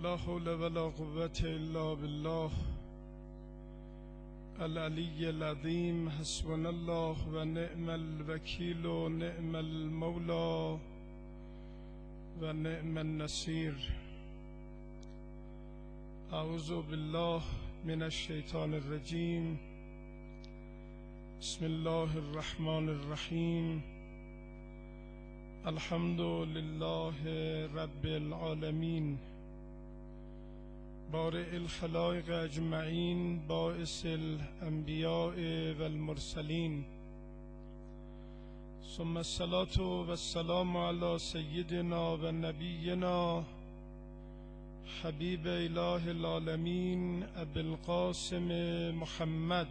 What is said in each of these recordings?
لا حول ولا قوة إلا بالله العلی العظیم. حسبنا الله و نعم الوکیل و نعم المولا و نعم النصیر. اعوذ بالله من الشیطان الرجیم. بسم الله الرحمن الرحیم. الحمد لله رب العالمین، بارئ الخلائق اجمعین، باعث الانبیاء والمرسلین، ثم الصلاة والسلام علی سیدنا و نبینا حبیب اله العالمین ابی القاسم محمد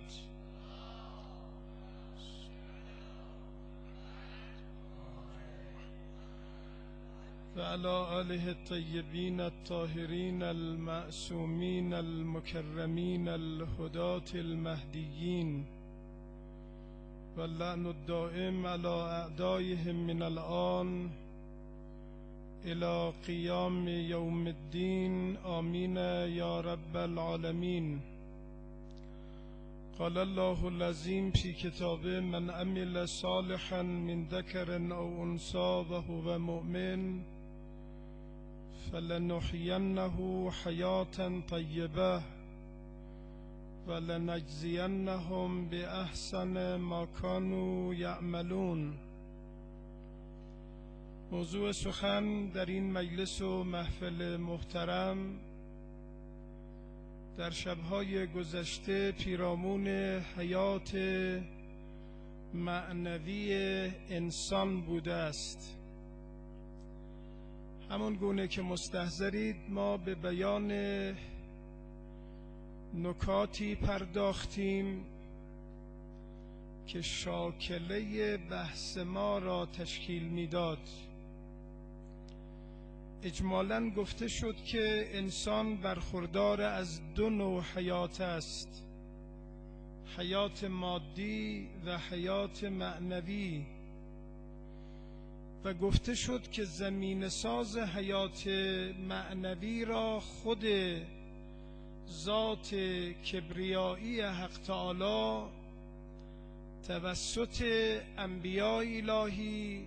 و علی آله الطیبین الطاهرین المعصومین المکرمین الهداة المهدیین و اللعن الدائم علی اعدائهم من الآن الى قیام یوم الدین. آمین یا رب العالمین. قال الله العظیم فی کتابه: من عمل صالحا من ذکر او انثی و هو مؤمن فلنحینه حیاة طیبه ولنجزینهم باحسن ما كانوا یعملون. موضوع سخن در این مجلس و محفل محترم در شبهای گذشته پیرامون حیات معنوی انسان بوده است. همون گونه که مستحضرید ما به بیان نکاتی پرداختیم که شاکله بحث ما را تشکیل میداد. اجمالاً گفته شد که انسان برخوردار از دو نوع حیات است: حیات مادی و حیات معنوی، و گفته شد که زمین ساز حیات معنوی را خود ذات کبریایی حق تعالی توسط انبیاء الهی،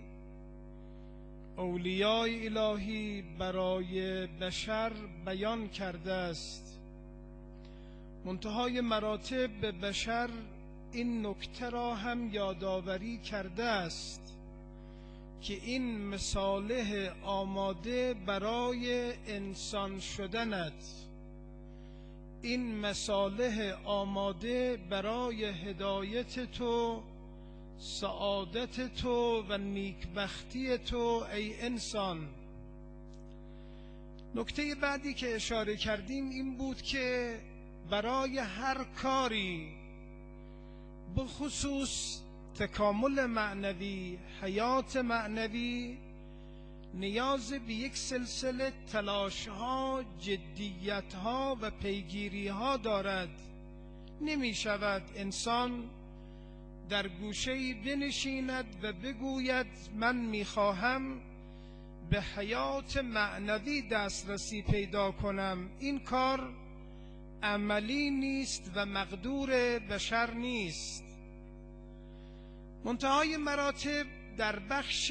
اولیاء الهی برای بشر بیان کرده است. منتهای مراتب به بشر این نکته را هم یادآوری کرده است که این مصالح آماده برای انسان شدنت، این مصالح آماده برای هدایت تو، سعادت تو و نیکبختی تو ای انسان. نکته بعدی که اشاره کردیم این بود که برای هر کاری، بخصوص تکامل معنوی، حیات معنوی، نیاز به یک سلسله تلاش‌ها، جدیت‌ها و پیگیری‌ها دارد. نمی شود انسان در گوشه‌ای بنشیند و بگوید من می‌خواهم به حیات معنوی دسترسی پیدا کنم. این کار عملی نیست و مقدور بشر نیست. منتهای مراتب در بخش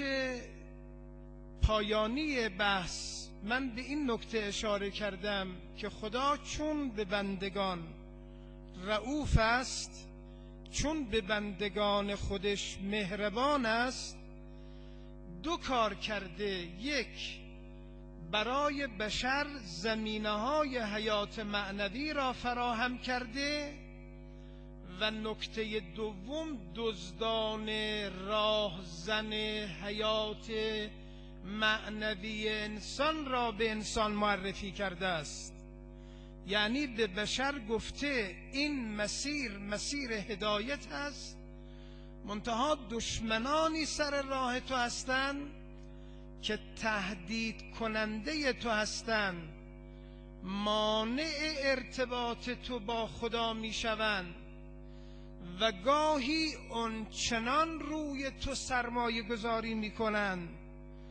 پایانی بحث من به این نکته اشاره کردم که خدا چون به بندگان رؤوف است، چون به بندگان خودش مهربان است، دو کار کرده: یک، برای بشر زمینه‌های حیات معنوی را فراهم کرده، و نکته دوم دزدان راهزن حیات معنوی انسان را به انسان معرفی کرده است. یعنی به بشر گفته این مسیر هدایت است، منتها دشمنانی سر راه تو هستند که تهدید کننده تو هستند، مانع ارتباط تو با خدا می شوند و گاهی اونچنان روی تو سرمایه گذاری می کنند،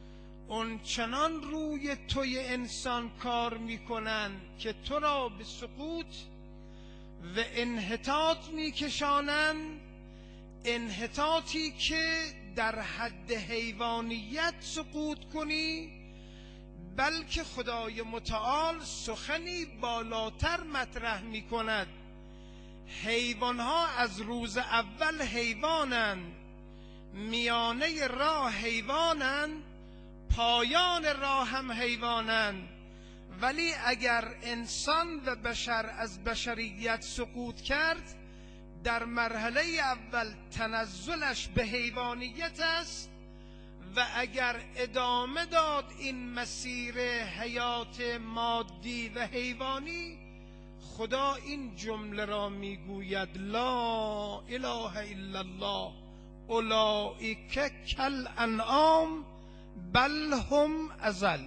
اون چنان روی توی انسان کار میکنن که تو را به سقوط و انحطاط میکشانن، انحطاطی که در حد حیوانیت سقوط کنی، بلکه خدای متعال سخنی بالاتر مطرح میکند. حیوانها از روز اول حیوانند، میانه راه حیوانند، پایان راه هم حیوانند. ولی اگر انسان و بشر از بشریت سقوط کرد، در مرحله اول تنزلش به حیوانیت است و اگر ادامه داد این مسیر حیات مادی و حیوانی، خدا این جمله را میگوید: لا اله الا الله اولئک کالانعام بل هم اضل.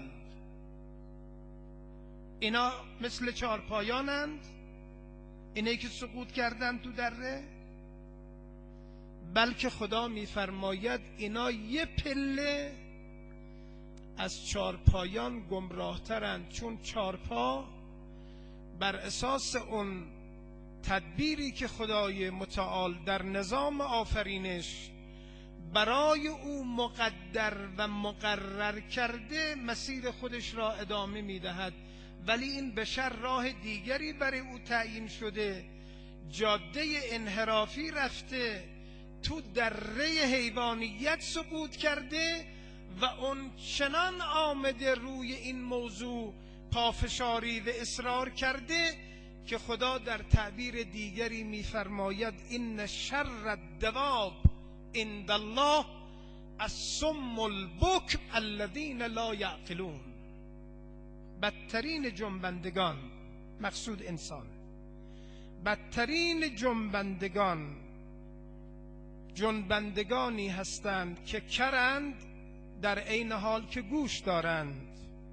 اینا مثل چارپایانند، اینایی که سقوط کردن تو دره، بلکه خدا میفرماید اینا یه پله از چارپایان گمراهترند، چون چارپا بر اساس اون تدبیری که خدای متعال در نظام آفرینش برای او مقدر و مقرر کرده مسیر خودش را ادامه میدهد. ولی این بشر راه دیگری برای او تعیین شده، جاده انحرافی رفته، تو دره حیوانیت سقوط کرده و اون چنان آمده روی این موضوع پافشاری و اصرار کرده که خدا در تعبیر دیگری میفرماید: این شر الدواب عند الله الصم البکم الذین لا یعقلون. بدترین جنبندگان، مقصود انسان، بدترین جنبندگانی هستند که کرند در عین حال که گوش دارند،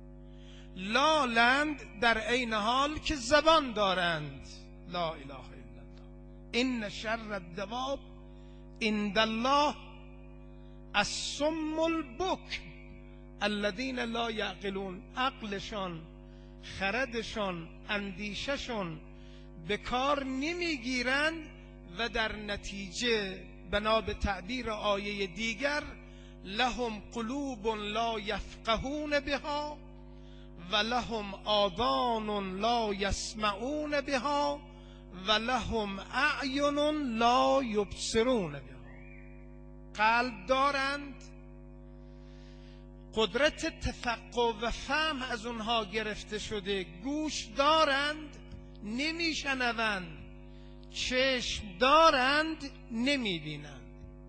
لالند در عین حال که زبان دارند. لا اله الا الله. این شر الدواب عند الله الصم البکم الذین لا یعقلون. عقلشان، خردشان، اندیششون به کار نمیگیرند و در نتیجه بنا به تعبیر آیه دیگر: لهم قلوب لا یفقهون بها و لهم آذان لا یسمعون بها و لهم اعین لا یبصرون بها. قلب دارند، قدرت تفقه و فهم از اونها گرفته شده، گوش دارند نمیشنوند، چشم دارند نمیبینند.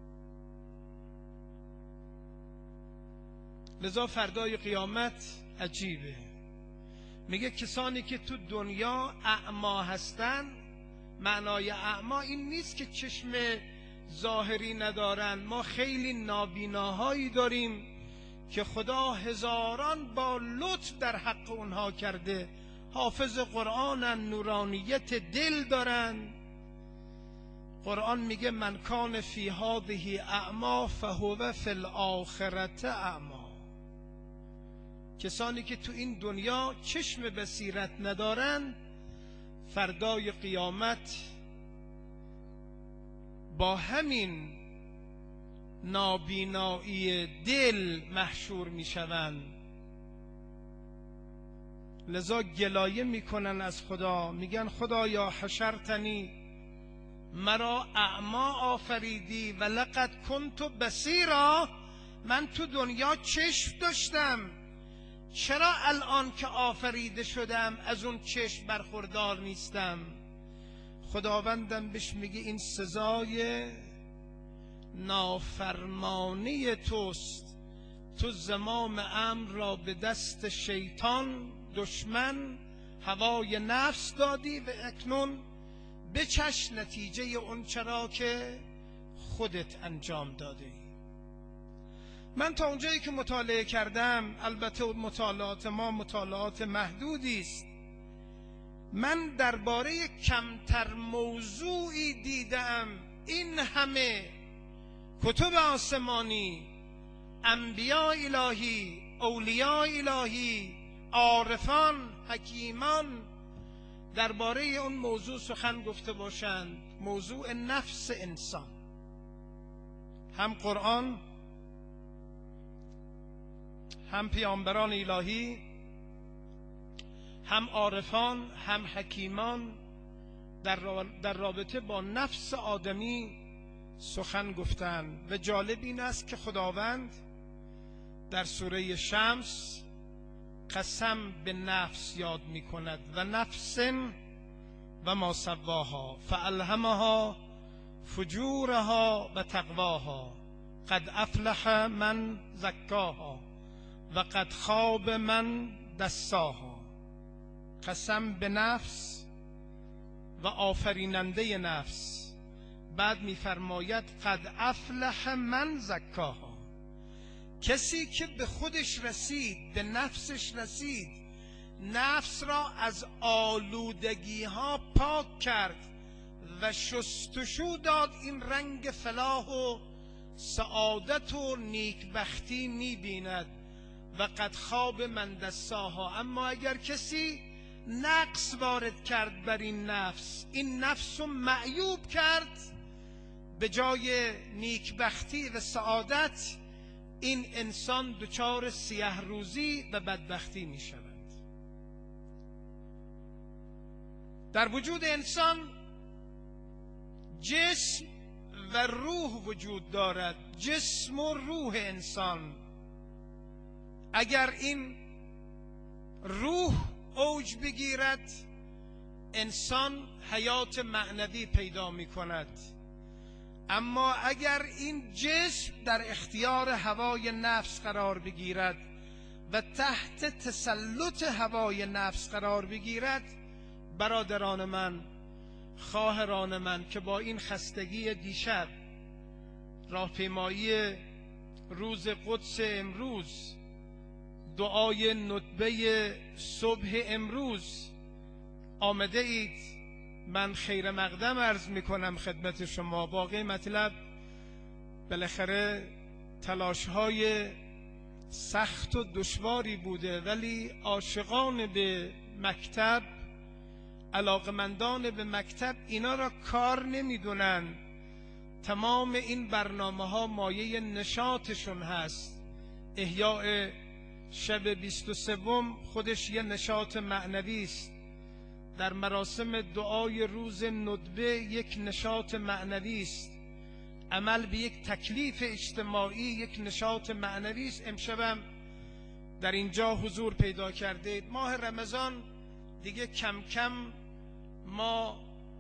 لذا فردای قیامت عجیبه، میگه کسانی که تو دنیا اعما هستن، معنای اعما این نیست که چشم ظاهری ندارن. ما خیلی نابیناهایی داریم که خدا هزاران با لطف در حق اونها کرده، حافظ قرآنن، نورانیت دل دارن. قرآن میگه: من کان فی هذه اعما فهو فی الاخرة اعما. کسانی که تو این دنیا چشم بصیرت ندارن، فردای قیامت با همین نابینایی دل محشور میشوند. لذا گلایه میکنن از خدا، میگن: خدایا حشرتنی، مرا اعما آفریدی، و لقد کنت بصیرا، من تو دنیا چشم داشتم، چرا الان که آفریده شدم از اون چشم برخوردار نیستم؟ خداوندم بهش میگه: این سزای نافرمانی توست. تو زمام امر را به دست شیطان، دشمن، هوای نفس دادی و اکنون بچش نتیجه اون چرا که خودت انجام دادی. من تا اونجایی که مطالعه کردم، البته مطالعات ما مطالعات محدودی است، من درباره کمتر موضوعی دیدم این همه کتب آسمانی، انبیاء الهی، اولیاء الهی، عارفان، حکیمان درباره اون موضوع سخن گفته باشند، موضوع نفس انسان. هم قرآن، هم پیامبران الهی، هم عارفان، هم حکیمان در رابطه با نفس آدمی سخن گفتند. و جالب این است که خداوند در سوره شمس قسم به نفس یاد می کند و نفس و ما سواها فالهمها فجورها و تقواها قد افلح من زکاها و قد خاب من دساها. قسم به نفس و آفریننده نفس. بعد می‌فرماید قد افلح من زکاها، کسی که به خودش رسید، به نفسش رسید، نفس را از آلودگی ها پاک کرد و شستشو داد، این رنگ فلاح و سعادت و نیکبختی می‌بیند. و قد خواب من دساها. اما اگر کسی نقص وارد کرد بر این نفس رو معیوب کرد، به جای نیکبختی و سعادت این انسان دچار سیه روزی و بدبختی می شود. در وجود انسان جسم و روح وجود دارد. جسم و روح انسان، اگر این روح اوج بگیرد، انسان حیات معنوی پیدا می کند. اما اگر این جسم در اختیار هوای نفس قرار بگیرد و تحت تسلط هوای نفس قرار بگیرد، برادران من، خواهران من که با این خستگی دیشب، راهپیمایی روز قدس امروز، دعای ندبه صبح امروز آمده اید، من خیر مقدم عرض میکنم خدمت شما. باقی مطلب بالاخره تلاش‌های سخت و دشواری بوده، ولی عاشقان به مکتب، علاقمندان به مکتب اینا را کار نمیدونن. تمام این برنامه‌ها مایه نشاطشون هست. احیاء شب 23 خودش یه نشاط معنوی است. در مراسم دعای روز ندبه یک نشاط معنوی است. عمل به یک تکلیف اجتماعی یک نشاط معنوی است. امشبم در اینجا حضور پیدا کردید. ماه رمضان دیگه کم کم، ما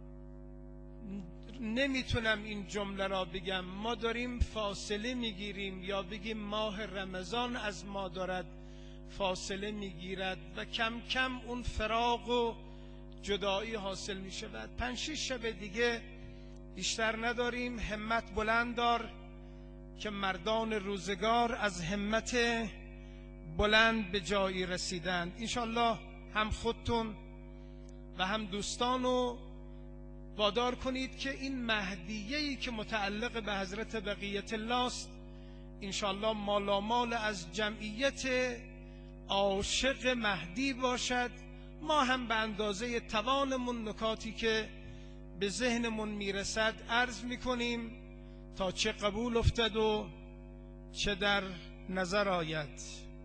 نمیتونم این جمله را بگم، ما داریم فاصله میگیریم، یا بگیم ماه رمضان از ما دارد فاصله میگیرد و کم کم اون فراق و جدایی حاصل می شود. 5-6 شب دیگه بیشتر نداریم. همت بلند دار که مردان روزگار از همت بلند به جایی رسیدند. انشالله هم خودتون و هم دوستانو وادار کنید که این مهدیه‌ای که متعلق به حضرت بقیت الله است، انشالله مالامال از جمعیت عاشق مهدی باشد. ما هم به اندازه توانمون نکاتی که به ذهنمون میرسد عرض میکنیم تا چه قبول افتد و چه در نظر آید.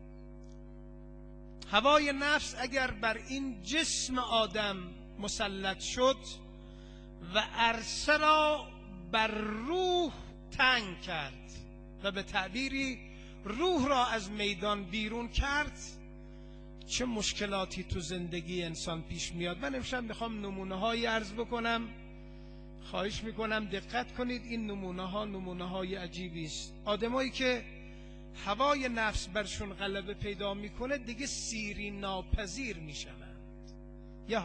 هوای نفس اگر بر این جسم آدم مسلط شد و عرصه را بر روح تنگ کرد و به تعبیری روح را از میدان بیرون کرد، چه مشکلاتی تو زندگی انسان پیش میاد. من امشب میخوام نمونه‌هایی عرض بکنم. خواهش میکنم دقت کنید. این نمونه‌های عجیبی است. آدمایی که هوای نفس برشون غلبه پیدا میکنه دیگه سیری ناپذیر میشوند. یه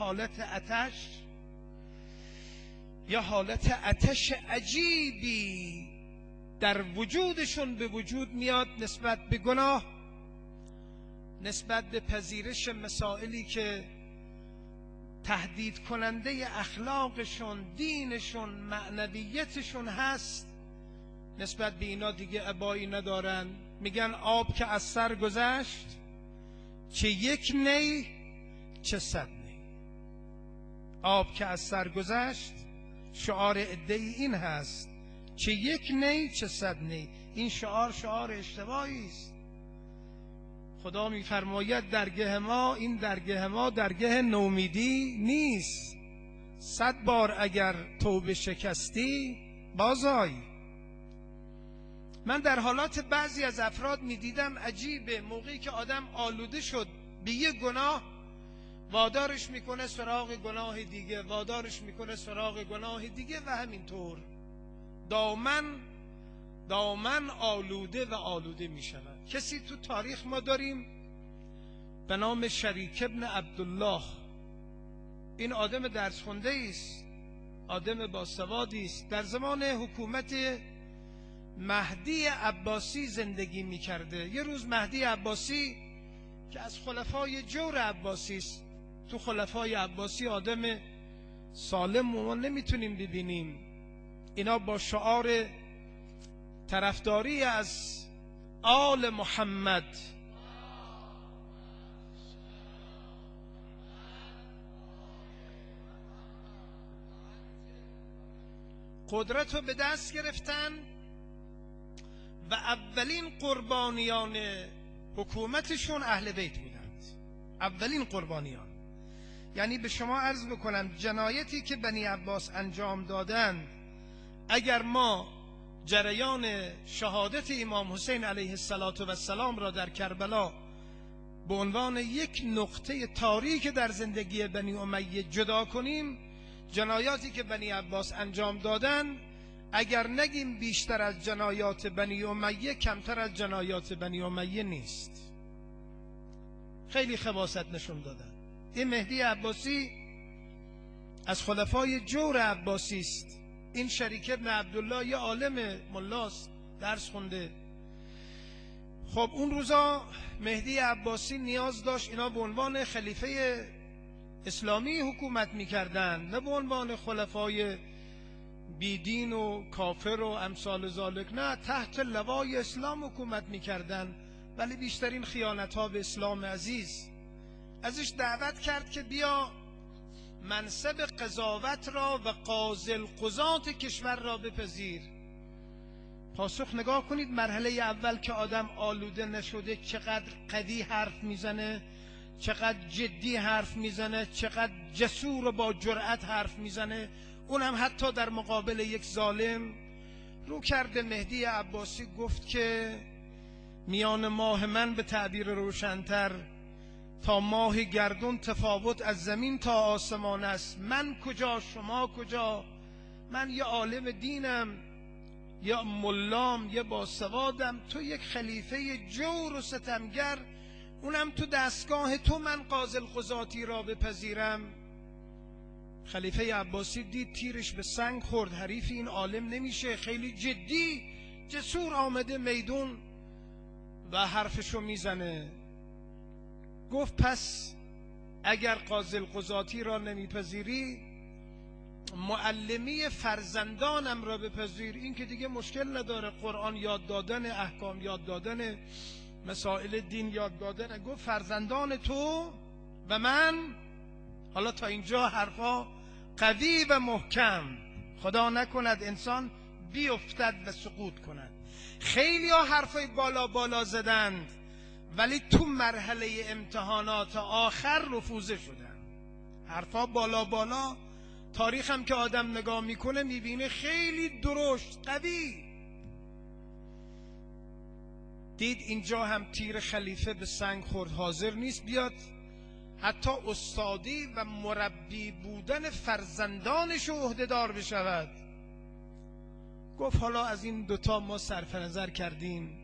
حالت آتش عجیبی در وجودشون به وجود میاد نسبت به گناه، نسبت به پذیرش مسائلی که تهدید کننده اخلاقشون، دینشون، معنویتشون هست. نسبت به اینا دیگه ابایی ندارن، میگن آب که از سر گذشت، چه یک نی چه صد نی. آب که از سر گذشت، شعار عده‌ای این هست، چه یک نی چه صد نی. این شعار اشتباهی است. خدا میفرماید درگه ما، این درگه ما درگه نومیدی نیست. 100 بار اگر توبه شکستی بازآی. من در حالات بعضی از افراد میدیدم عجیبه، موقعی که آدم آلوده شد به یه گناه، وادارش میکنه سراغ گناه دیگه، وادارش میکنه سراغ گناه دیگه و همینطور دامن آلوده و آلوده میشود. کسی تو تاریخ ما داریم به نام شریک ابن عبدالله. این آدم درس خونده است، آدم باسوادی است. در زمان حکومت مهدی عباسی زندگی میکرده. یه روز مهدی عباسی که از خلفای جور عباسی است، تو خلفای عباسی آدم سالم ما نمیتونیم ببینیم. اینا با شعار طرفداری از آل محمد قدرت رو به دست گرفتن و اولین قربانیان حکومتشون اهل بیت بودند. اولین قربانیان. یعنی به شما عرض بکنم جنایتی که بنی عباس انجام دادند، اگر ما جریان شهادت امام حسین علیه السلام را در کربلا به عنوان یک نقطه تاریک در زندگی بنی امیه جدا کنیم، جنایاتی که بنی عباس انجام دادن اگر نگیم بیشتر از جنایات بنی امیه، کمتر از جنایات بنی امیه نیست. خیلی خباثت نشون دادن. این مهدی عباسی از خلفای جور عباسی است. این شریک ابن عبدالله یه عالم ملاست، درس خونده. خب اون روزا مهدی عباسی نیاز داشت اینا به عنوان خلیفه اسلامی حکومت میکردن، نه به عنوان خلفای بیدین و کافر و امثال ذالک، نه، تحت لوای اسلام حکومت میکردن. ولی بیشترین خیانت ها به اسلام عزیز. ازش دعوت کرد که بیا منصب قضاوت را و قاضی القضات کشور را بپذیر. پاسخ نگاه کنید، مرحله اول که آدم آلوده نشده چقدر قوی حرف میزنه، چقدر جدی حرف میزنه، چقدر جسور و با جرأت حرف میزنه، اونم حتی در مقابل یک ظالم. رو کرده مهدی عباسی گفت که میان ماه من به تعبیر روشن‌تر تا ماه گردون تفاوت از زمین تا آسمان است. من کجا شما کجا؟ من یه عالم دینم، یا ملام، یا باسوادم، تو یک خلیفه جور و ستمگر، اونم تو دستگاه تو من قاضی القضاتی را بپذیرم. خلیفه عباسی دید تیرش به سنگ خورد، حریف این عالم نمیشه. خیلی جدی جسور آمده میدون و حرفشو میزنه. گفت پس اگر قاضی القضاتی را نمیپذیری، معلمی فرزندانم را بپذیر. این که دیگه مشکل نداره، قرآن یاد دادن، احکام یاد دادن، مسائل دین یاد دادن. گفت فرزندان تو و من. حالا تا اینجا حرفا قوی و محکم. خدا نکند انسان بیفتد و سقوط کند. خیلی ها حرفای بالا بالا زدند ولی تو مرحله امتحانات آخر رفوزه شدن. حرفا بالا بالا، تاریخ هم که آدم نگاه میکنه میبینه خیلی درشت قوی. دید اینجا هم تیر خلیفه به سنگ خورد، حاضر نیست بیاد حتی استادی و مربی بودن فرزندانش عهده‌دار بشود. گفت حالا از این دوتا ما صرف نظر کردیم،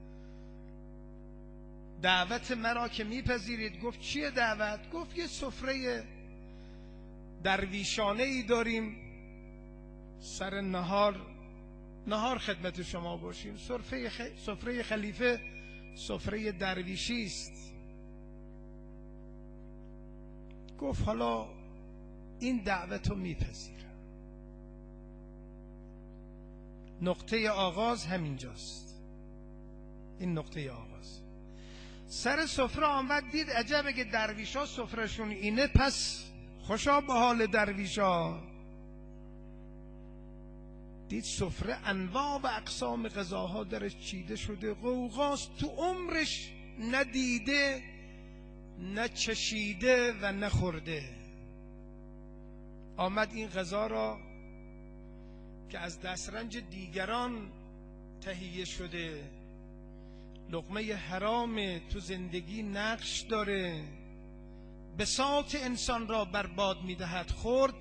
دعوت مرا که میپذیرید. گفت چیه دعوت؟ گفت یه سفره درویشانه ای داریم، سر نهار خدمت شما باشیم. سفره خلیفه سفره درویشی است. گفت حالا این دعوت رو میپذیرم. نقطه آغاز همینجاست. این نقطه آغاز. سر سفره آمد دید عجب، اگه درویشا سفرهشون اینه پس خوشا به حال درویشا. دید سفره انواع و اقسام غذاها درش چیده شده، غوغاست، تو عمرش ندیده نه چشیده و نخورده. آمد این غذا را که از دسترنج دیگران تهیه شده، لقمه حرام تو زندگی نقش داره، بساط انسان را برباد میدهد خورد.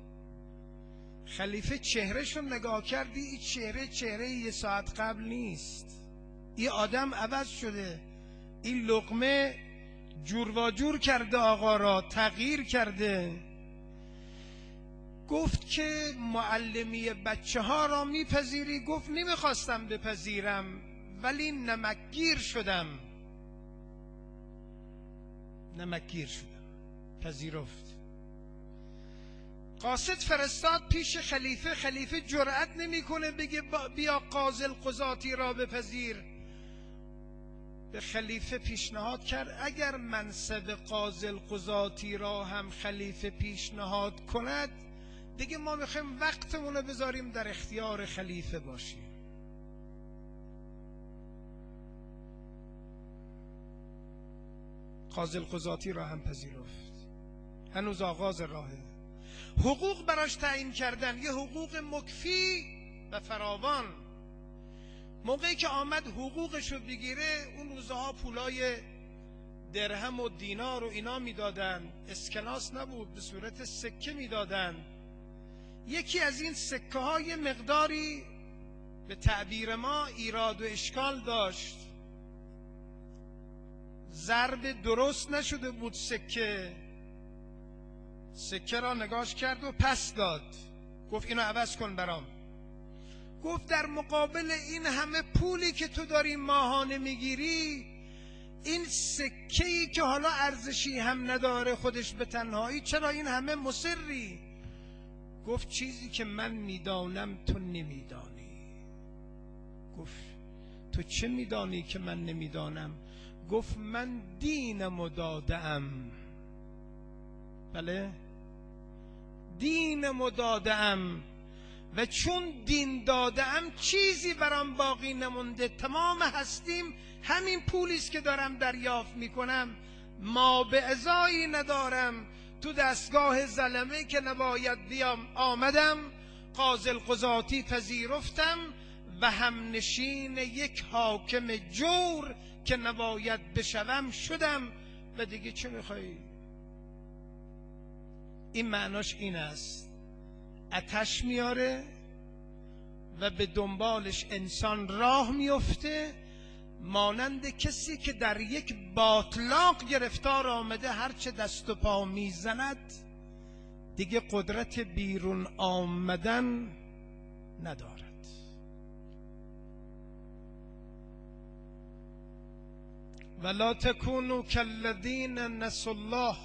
خلیفه چهرهشون نگاه کردی، این چهره یه ساعت قبل نیست، این آدم عوض شده، این لقمه جور و جور کرده، آقا را تغییر کرده. گفت که معلمی بچه ها را میپذیری؟ گفت نمیخواستم بپذیرم ولی نمکگیر شدم. پذیرفت. قاصد فرستاد پیش خلیفه. خلیفه جرأت نمیکنه بگه بیا قاضی القضاتی را بپذیر. به خلیفه پیشنهاد کرد اگر منصب قاضی القضاتی را هم خلیفه پیشنهاد کند، دیگه ما میخوایم وقتمون رو بذاریم در اختیار خلیفه باشیم. قاضی القضاتی را هم پذیرفت. هنوز آغاز راهه. حقوق براش تعیین کردن، یه حقوق مکفی و فراوان. موقعی که آمد حقوقش رو بگیره، اون روزها پولای درهم و دینار و اینا میدادن، اسکناس نبود، به صورت سکه میدادن. یکی از این سکه های مقداری به تعبیر ما ایراد و اشکال داشت، ضرب درست نشده بود. سکه را نگاش کرد و پس داد. گفت اینو عوض کن برام. گفت در مقابل این همه پولی که تو داری ماهانه میگیری، این سکه‌ای که حالا ارزشی هم نداره خودش به تنهایی، چرا این همه مصری؟ گفت چیزی که من میدانم تو نمیدانی. گفت تو چه میدانی که من نمیدانم؟ گفت من دینمو دادم. بله، دینمو دادم و چون دین دادم چیزی برام باقی نمونده. تمام هستیم همین پولیست که دارم دریافت میکنم، ما به ازایی ندارم. تو دستگاه ظلمه که نباید بیام آمدم، قاضی القضاتی پذیرفتم و هم نشین یک حاکم جور که نباید بشوم شدم. و دیگه چه میخوایی؟ این معناش این است، آتش میاره و به دنبالش انسان راه میفته، مانند کسی که در یک باطلاق گرفتار آمده، هرچه دست و پا میزند دیگه قدرت بیرون آمدن ندارد. ولا تکونوا کالذین نسوا الله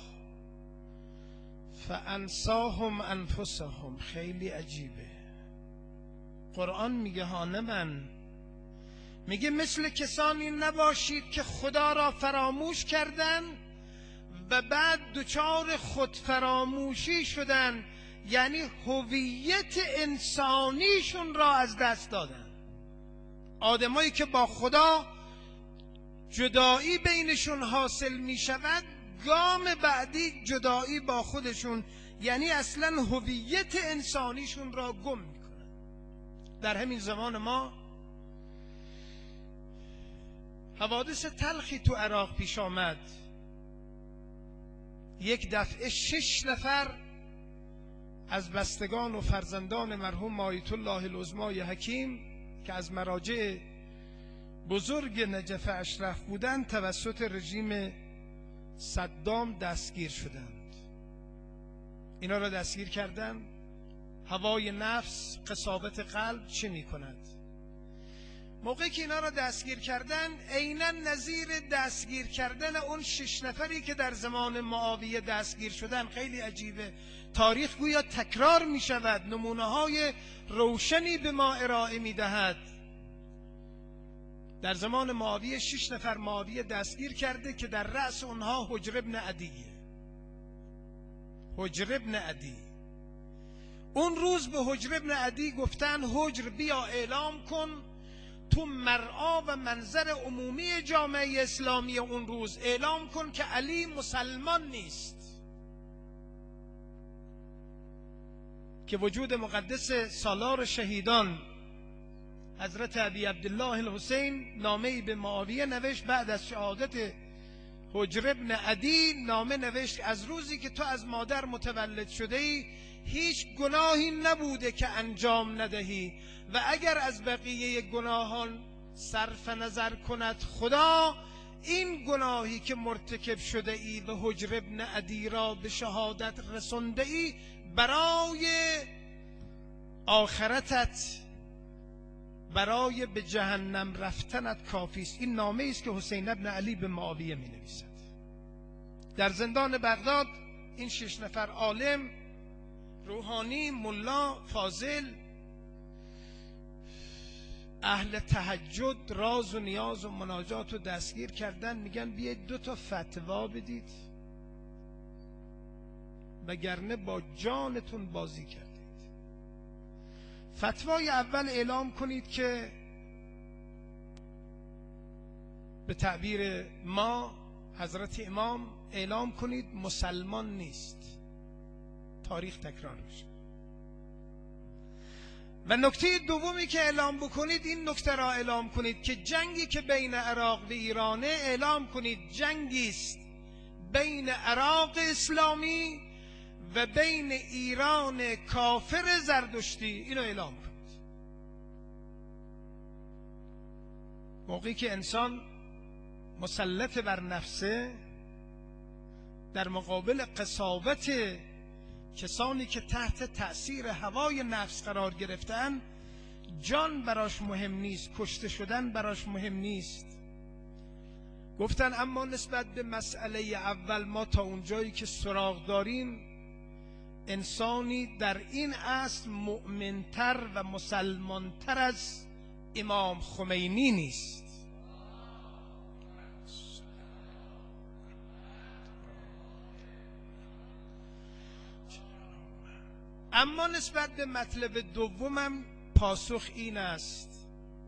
فانساهم انفسهم. خیلی عجیبه. قرآن میگه ها، نه من، میگه مثل کسانی نباشید که خدا را فراموش کردن و بعد دچار خود فراموشی شدن، یعنی هویت انسانیشون را از دست دادن. آدمایی که با خدا جدایی بینشون حاصل میشود، گام بعدی جدایی با خودشون، یعنی اصلا هویت انسانیشون را گم میکنن. در همین زمان ما حوادث تلخی تو عراق پیش آمد. یک دفعه 6 نفر از بستگان و فرزندان مرحوم آیت الله العظمای حکیم که از مراجع بزرگ نجف اشرف بودند، توسط رژیم صدام دستگیر شدند. اینا را دستگیر کردند. هوای نفس، قساوت قلب چه می کند؟ موقعی که اینا را دستگیر کردن، عیناً نظیر دستگیر کردن اون 6 نفری که در زمان معاویه دستگیر شدن. خیلی عجیبه، تاریخ گویا تکرار می شود، نمونه های روشنی به ما ارائه می دهد. در زمان معاویه 6 نفر معاویه دستگیر کرده که در رأس اونها حجر ابن عدیه. حجر ابن عدی. اون روز به حجر ابن عدی گفتن حجر بیا اعلام کن تو مرعا و منظر عمومی جامعه اسلامی اون روز اعلام کن که علی مسلمان نیست، که وجود مقدس سالار شهیدان حضرت ابی عبدالله الحسین نامه‌ای به معاویه نوشت بعد از شهادت حجر ابن عدی. نامه نوشت از روزی که تو از مادر متولد شده ای هیچ گناهی نبوده که انجام ندهی و اگر از بقیه گناهان صرف نظر کند خدا، این گناهی که مرتکب شده ای و حجر ابن عدی را به شهادت رسانده ای برای آخرتت، برای به جهنم رفتنت کافی است. این نامه است که حسین ابن علی به معاویه می نویسد. در زندان بغداد این 6 نفر عالم، روحانی، ملا، فاضل، اهل تهجد، راز و نیاز و مناجات رو دستگیر کردن. میگن بیاید 2 تا فتوا بدید وگرنه با جانتون بازی کردید. فتوای اول اعلام کنید که به تعبیر ما حضرت امام اعلام کنید مسلمان نیست، تاریخ تکرار میشه. و نکته دومی که اعلام بکنید این نکته را اعلام کنید که جنگی که بین عراق و ایرانه اعلام کنید جنگی است بین عراق اسلامی و بین ایران کافر زردشتی. اینو اعلام کنید. موقعی که انسان مسلط بر نفسه در مقابل قساوت کسانی که تحت تأثیر هوای نفس قرار گرفتن، جان براش مهم نیست، کشته شدن براش مهم نیست. گفتن اما نسبت به مسئله اول ما تا اونجایی که سراغ داریم انسانی در این اصل مؤمنتر و مسلمانتر از امام خمینی نیست. اما نسبت به مطلب دومم پاسخ این است،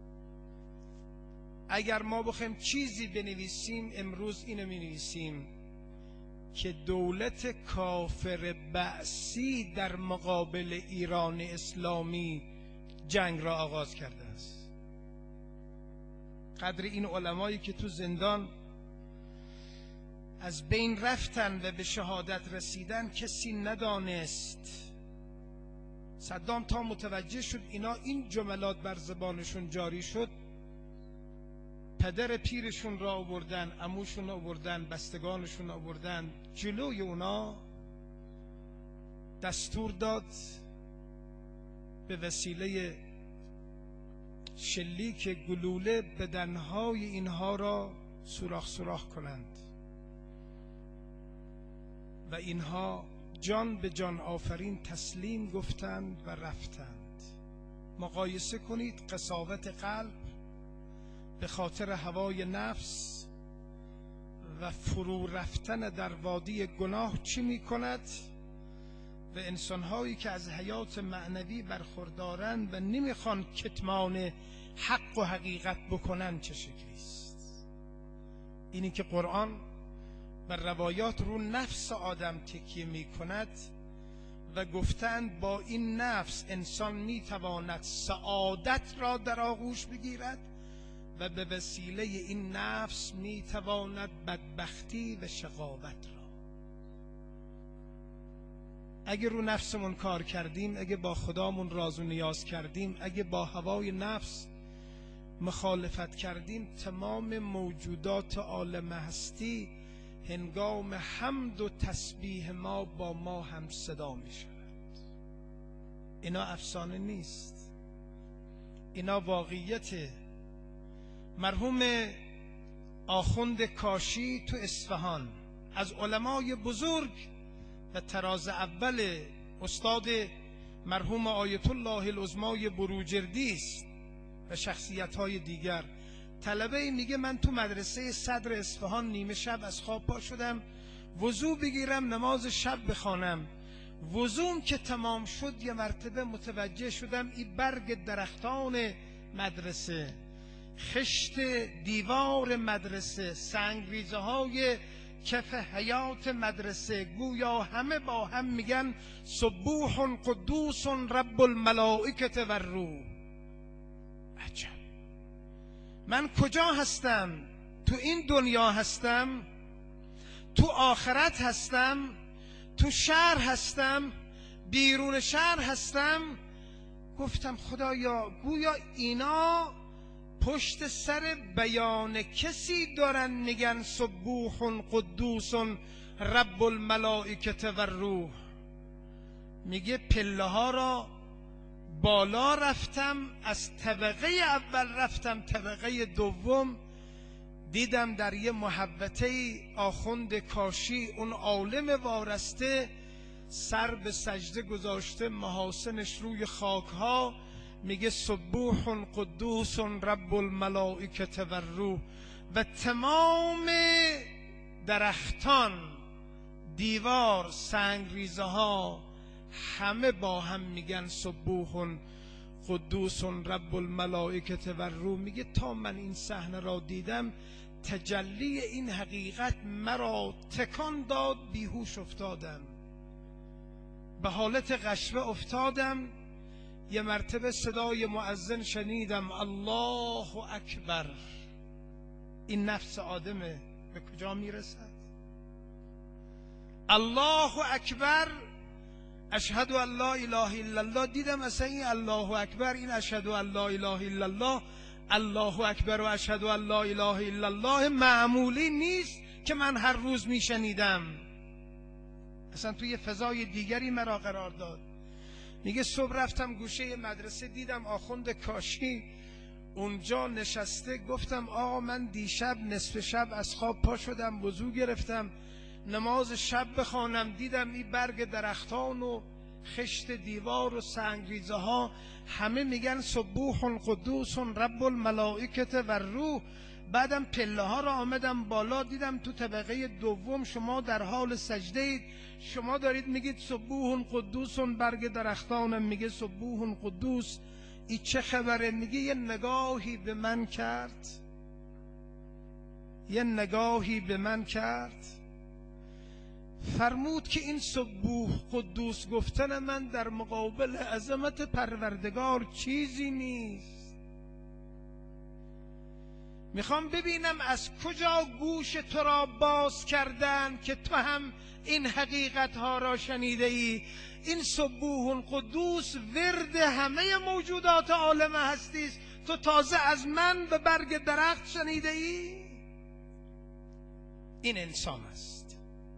اگر ما بخوایم چیزی بنویسیم امروز اینو می‌نویسیم که دولت کافر بعثی در مقابل ایران اسلامی جنگ را آغاز کرده است. قدر این علمایی که تو زندان از بین رفتن و به شهادت رسیدن کسی ندانست. صدام تا متوجه شد اینا این جملات بر زبانشون جاری شد، پدر پیرشون را آوردن، عموشون را آوردن، بستگانشون را آوردن جلوی اونا، دستور داد به وسیله شلیک گلوله بدنهای اینها را سوراخ سوراخ کنند و اینها جان به جان آفرین تسلیم گفتند و رفتند. مقایسه کنید قساوت قلب به خاطر هوای نفس و فرو رفتن در وادی گناه چی می کند و انسانهایی که از حیات معنوی برخوردارند و نمیخوان کتمان حق و حقیقت بکنن چه شکلی است. اینی که قرآن و روایات رو نفس آدم تکیه می کند و گفتند با این نفس انسان می تواند سعادت را در آغوش بگیرد و به وسیله این نفس می تواند بدبختی و شقاوت را. اگه رو نفسمون کار کردیم، اگه با خدامون راز و نیاز کردیم، اگه با هوای نفس مخالفت کردیم، تمام موجودات عالم هستی هنگام حمد و تسبیح ما با ما هم صدا می شود. اینا افسانه نیست، اینا واقعیت. مرحوم آخوند کاشی تو اصفهان از علمای بزرگ و تراز اول استاد مرحوم آیت الله العظمای بروجردی است و شخصیت‌های دیگر طلبه میگه من تو مدرسه صدر اصفهان نیمه شب از خواب پا شدم وضو بگیرم نماز شب بخوانم. وضوم که تمام شد یه مرتبه متوجه شدم این برگ درختان مدرسه، خشت دیوار مدرسه، سنگریزه های کف حیات مدرسه گویا همه با هم میگن سبوح قدوس رب الملائکه و الروح. عجب، من کجا هستم؟ تو این دنیا هستم؟ تو آخرت هستم؟ تو شهر هستم؟ بیرون شهر هستم؟ گفتم خدایا گویا اینا پشت سر بیان کسی دارن میگن سبوح قدوس رب الملائکه و الروح. میگه پله ها را بالا رفتم، از طبقه اول رفتم طبقه دوم، دیدم در یه محوطه آخوند کاشی اون عالم وارسته سر به سجده گذاشته، محاسنش روی خاک ها، میگه سبوح قدوس رب الملائکه و الروح. و تمام درختان، دیوار، سنگریزه ها همه با هم میگن سبوح قدوس رب الملائکه و الروح. میگه تا من این صحنه را دیدم تجلی این حقیقت مرا تکان داد، بیهوش افتادم، به حالت غشوه افتادم. یه مرتبه صدای مؤذن شنیدم الله اکبر. این نفس آدمه به کجا میرسد؟ الله اکبر، اشهد ان لا اله الا الله. دیدم اصلا این الله اکبر، این اشهد ان لا اله الا الله، الله اکبر و اشهد ان لا اله الا الله معمولی نیست که من هر روز میشنیدم. اصلا توی فضای دیگری مرا قرار داد. میگه صبح رفتم گوشه مدرسه دیدم آخوند کاشی اونجا نشسته. گفتم آقا من دیشب نصف شب از خواب پا شدم، وضو گرفتم نماز شب بخوانم، دیدم این برگ درختان و خشت دیوار و سنگریزه ها همه میگن سبوح قدوس رب الملائکه و الروح. بعدم پله ها را آمدم بالا، دیدم تو طبقه دوم شما در حال سجده اید، شما دارید میگید سبوح قدوس، برگ درختانم میگه سبوح قدوس. این چه خبره؟ میگه یه نگاهی به من کرد، یه نگاهی به من کرد، فرمود که این سبوح قدوس گفتن من در مقابل عظمت پروردگار چیزی نیست. میخوام ببینم از کجا گوش تو را باز کردن که تو هم این حقیقت ها را شنیده ای. این سبوح قدوس ورد همه موجودات عالم هستی است، تو تازه از من به برگ درخت شنیده ای. این انسان است.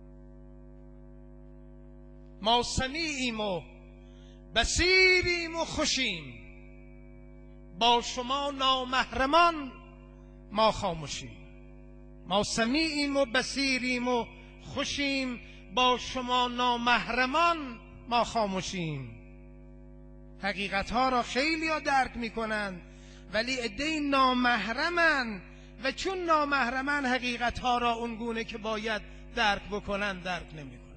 ما سمیعیم و بصیریم و خوشیم، با شما نامحرمان ما خاموشیم. ما سمیعیم و بصیریم و خوشیم، با شما نامحرمان ما خاموشیم. حقیقت ها را خیلی ها درک میکنند ولی عده‌ای نامحرمن و چون نامحرمن حقیقت ها را اونگونه که باید درک بکنن درک نمیکنن.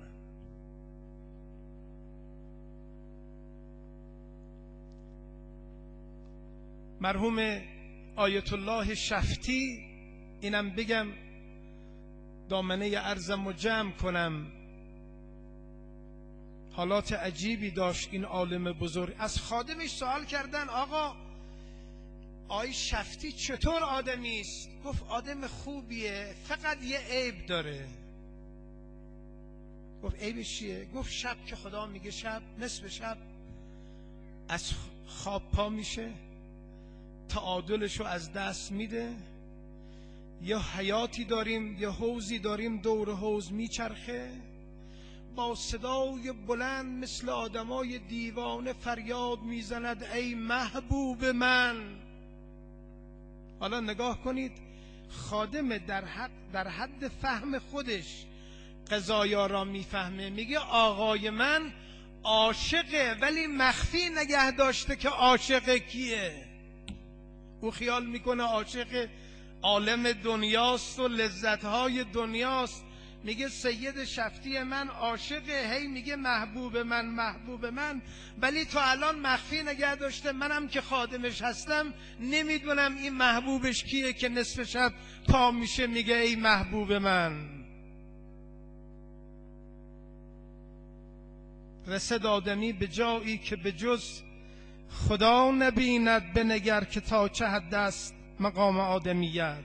مرحوم آیت الله شفتی، اینم بگم دامنه عرضم رو جمع کنم، حالات عجیبی داشت این عالم بزرگ. از خادمش سوال کردن آقا آی شفتی چطور آدمی است؟ گفت آدم خوبیه، فقط یه عیب داره. گفت عیبش چیه؟ گفت شب که خدا میگه شب، نصف شب از خواب پا میشه، تعادلشو از دست میده. یا حیاتی داریم، یا حوضی داریم، دور حوض میچرخه، با صدای بلند مثل آدمای دیوانه فریاد میزند ای محبوب من. حالا نگاه کنید، خادم در حد فهم خودش قضایا را میفهمه، میگه آقای من عاشقه ولی مخفی نگه داشته که عاشق کیه. او خیال میکنه عاشق عالم دنیاست و لذتهای دنیاست. میگه سید شفتی من عاشقه، هی میگه محبوب من محبوب من، ولی تا الان مخفی نگه داشته. منم که خادمش هستم نمیدونم این محبوبش کیه که نصف شب پا میشه میگه ای محبوب من. رسد آدمی به جایی که به جز خدا نبیند، بنگر که تا چه حد است مقام آدمیت.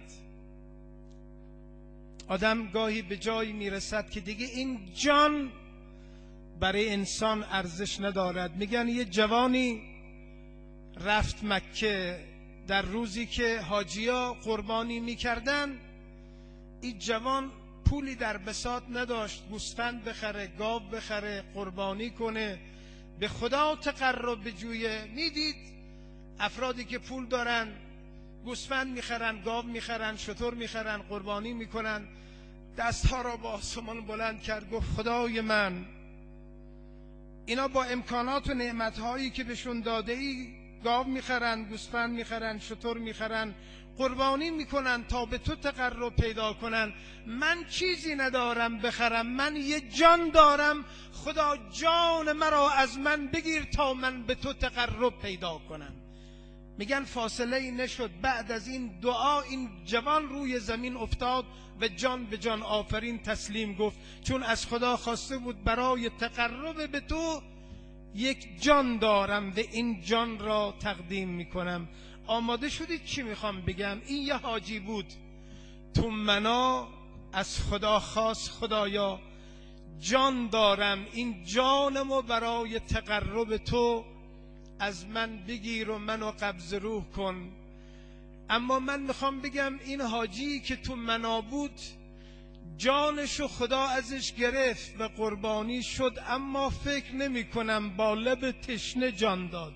آدم گاهی به جایی میرسد که دیگه این جان برای انسان ارزش ندارد. میگن یه جوانی رفت مکه، در روزی که حاجیا قربانی میکردن این جوان پولی در بساط نداشت گوسفند بخره، گاو بخره، قربانی کنه، به خدا تقرب بجویه. میدید افرادی که پول دارن گوسفند میخرن، گاو میخرن، شتر میخرن، قربانی میکنن. دستها را با آسمان بلند کرد، گفت خدای من، اینا با امکانات و نعمتهایی که بهشون داده ای گاو میخرن، گوسفند میخرن، شتر میخرن، قربانی میکنن تا به تو تقرب پیدا کنن. من چیزی ندارم بخرم، من یه جان دارم، خدا جان مرا از من بگیر تا من به تو تقرب پیدا کنم. میگن فاصله ای نشد، بعد از این دعا این جوان روی زمین افتاد و جان به جان آفرین تسلیم گفت، چون از خدا خواسته بود برای تقرب به تو یک جان دارم و این جان را تقدیم میکنم. آماده شدید چی میخوام بگم؟ این یه حاجی بود تو منا، از خدا خواست خدایا جان دارم، این جانمو برای تقرب تو از من بگیر و منو قبض روح کن. اما من میخوام بگم این حاجی که تو منا بود جانشو خدا ازش گرفت و قربانی شد، اما فکر نمی کنم با لب تشنه جان داد،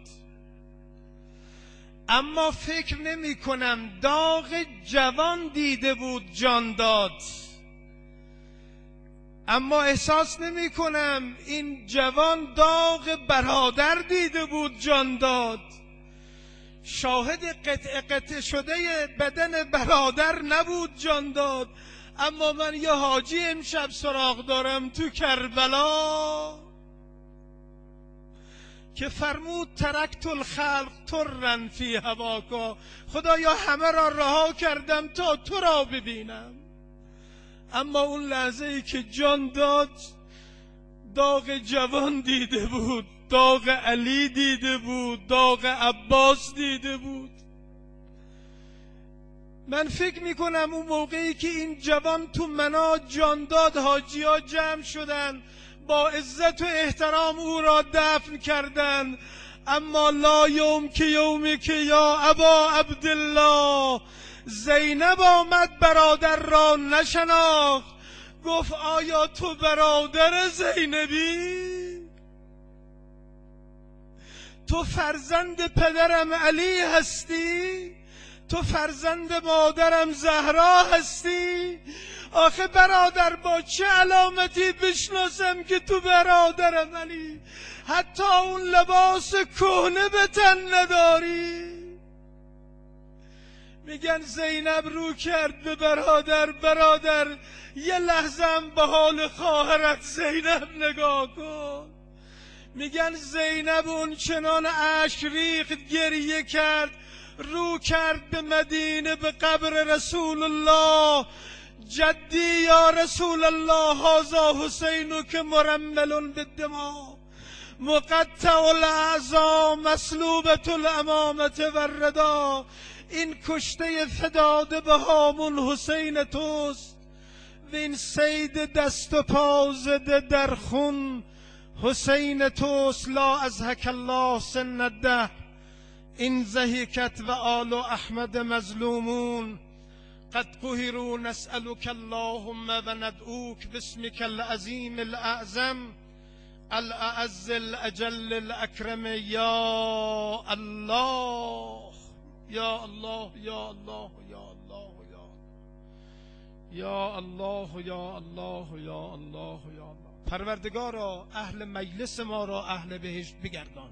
اما فکر نمی کنم داغ جوان دیده بود جان داد، اما احساس نمی کنم این جوان داغ برادر دیده بود جان داد. شاهد قطع قطع شده بدن برادر نبود جان داد. اما من یه حاجی امشب سراغ دارم تو کربلا که فرمود ترکت الخلق ترا فی هواکا، خدایا همه را رها کردم تا تو را ببینم. اما اون لحظه ای که جان داد داغ جوان دیده بود، داغ علی دیده بود، داغ عباس دیده بود. من فکر میکنم اون موقعی که این جوان تو منا جان داد حاجی ها جمع شدن با عزت و احترام او را دفن کردن. اما لا یوم که یومی که یا ابا عبدالله، زینب آمد برادر را نشناخت، گفت آیا تو برادر زینبی؟ تو فرزند پدرم علی هستی؟ تو فرزند مادرم زهرا هستی؟ آخه برادر با چه علامتی بشناسم که تو برادرم علی؟ حتی اون لباس کهنه به تن نداری. میگن زینب رو کرد به برادر، برادر یه لحظم به حال خواهرت زینب نگاه کن. میگن زینب اون چنان اشک ریخت، گریه کرد، رو کرد به مدینه، به قبر رسول الله. جدی یا رسول الله، هذا حسین که مرمل بالدماء، مقطع الاعضاء، مسلوبة الامامة والرداء. این کشته فداده به هامون حسین توست و این سید دست و پا زده در خون حسین توست. لا ازهک الله سن الدهر این زهیکت و آل احمد مظلومون قد قهروا. نسألك اللهم و ندعوک باسمك العظیم الاعظم الاعز الاجل الاکرم یا الله یا الله یا الله یا الله یا الله یا الله یا الله یا الله. پروردگارا اهل مجلس ما را اهل بهشت بگردان،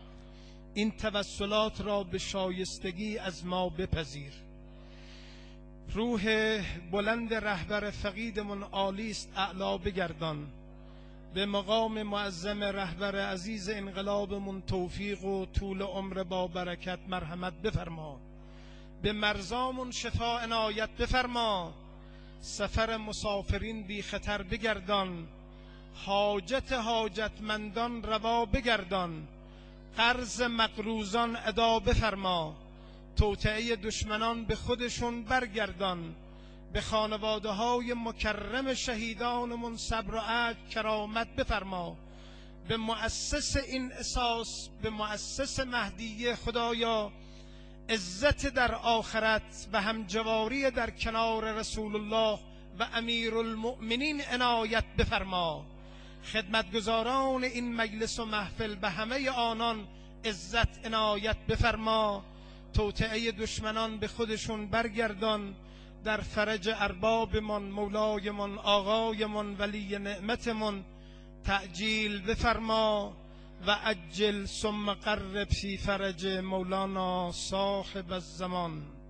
این توسلات را به شایستگی از ما بپذیر. روح بلند رهبر فقیدمون عالی است، اعلا بگردان. به مقام معظم رهبر عزیز انقلابمون توفیق و طول عمر با برکت مرحمت بفرما. به مرزامون شفا عنایت بفرما. سفر مسافرین بی خطر بگردان. حاجت حاجتمندان روا بگردان. قرض مقروضان ادا بفرما. توطئه دشمنان به خودشون برگردان. به خانواده های مکرم شهیدانمون صبر و عجز کرامت بفرما. به مؤسس این اساس، به مؤسس مهدیه خدایا عزت در آخرت و همجواری در کنار رسول الله و امیرالمؤمنین عنایت بفرما. خدمتگزاران این مجلس و محفل به همه آنان عزت عنایت بفرما. توطئه دشمنان به خودشون برگردان. در فرج اربابمون، مولایمون، آقایمون، ولی نعمتمون تعجیل بفرما. و عجل ثم قرب فی فرج مولانا صاحب الزمان.